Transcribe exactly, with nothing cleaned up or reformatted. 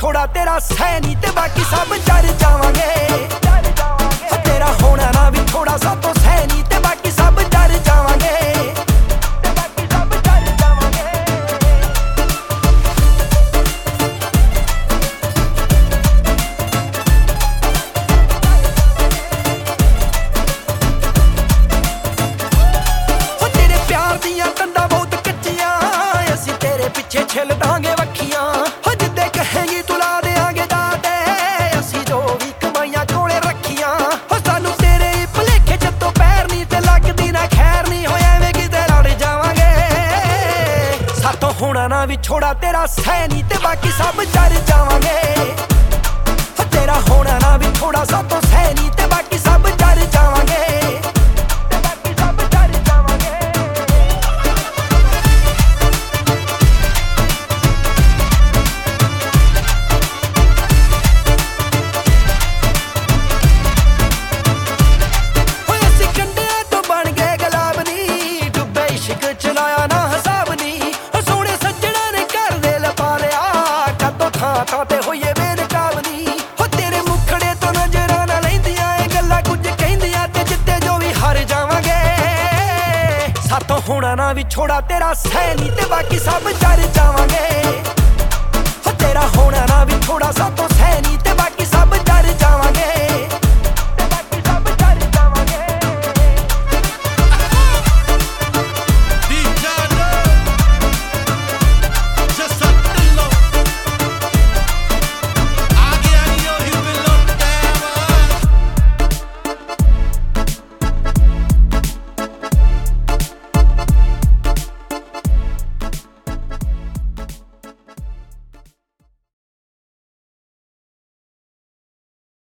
ਵਿਛੋੜਾ ਤੇਰਾ ਸਹਿ ਨੀ ਤੇ ਬਾਕੀ ਸਭ ਜਰ ਜਾਵਾਂਗੇ। ਤੇਰਾ ਹੋਣਾ ਨਾ ਵਿਛੋੜਾ ਸਾਤੋਂ ਸਹਿ ਨੀ ਤੇ ਬਾਕੀ ਸਭ ਜਰ ਜਾਵਾਂਗੇ। ਪਿੱਛੇ ਛਿੱਲ ਦਾਂਗੇ ਵੱਖੀਆਂ ਹੋ ਜਿੱਦੇ ਕਹੇਗੀ ਤੂੰ ਲਾ ਦੇਾਂਗੇ ਦਾਦੇ। ਅਸੀਂ ਜੋ ਵੀ ਕਮਾਈਆਂ ਕੋਲੇ ਰੱਖੀਆਂ ਹੋ ਸਾਨੂੰ ਤੇਰੇ ਹੀ ਭੁਲੇਖੇ ਜਦੋਂ ਪੈਰ ਨੀ ਤੇ ਲੱਗਦੀ ਨਾ ਖੈਰ ਨੀ ਹੋ ਐਵੇਂ ਕਿਤੇ ਲੜ ਜਾਵਾਂਗੇ। ਸਾਤੋਂ ਹੋਣਾ ਨਾ ਵਿਛੋੜਾ ਤੇਰਾ ਸਹਿ ਨੀ ਤੇ ਬਾਕੀ ਸਭ ਜਰ ਜਾਵਾਂਗੇ। ਤੇਰਾ ਹੋਣਾ ਨਾ ਵਿਛੋੜਾ ਸਾਤੋਂ ਸਹਿ ਨੀ ਤੇ ਬਾਕੀ ਸਭ ਜਰ ਜਾਵਾਂਗੇ। ਚਲਾਇਆ ਨਾ ਹਿਸਾਬ ਨੀ ਸੋਹਣੇ ਸੱਜਣਾ ਨੇ ਘਰ ਦੇ ਲਪਾ ਲਿਆ ਕਾਤੋਂ ਥਾਂ ਥਾਂ ਤੇ ਹੋਈਏ ਬੇਨਕਾਬ ਨੀ ਹੋ ਤੇਰੇ ਮੁਖੜੇ ਤੋਂ ਨਜ਼ਰਾਂ ਨਾ ਲੈਂਦੀਆਂ ਇਹ ਗੱਲਾਂ ਕੁਝ ਕਹਿੰਦੀਆਂ ਤੇ ਜਿੱਤੇ ਜੋ ਵੀ ਹਾਰ ਜਾਵਾਂਗੇ। ਸਾਤੋਂ ਹੋਣਾ ਨਾ ਵਿਛੋੜਾ ਤੇਰਾ ਸਹਿ ਨੀ ਤੇ ਬਾਕੀ ਸਭ ਜਰ ਜਾਵਾਂਗੇ। ਤੇਰਾ ਹੋਣਾ ਨਾ ਵਿਛੋੜਾ ਸਾਤੋਂ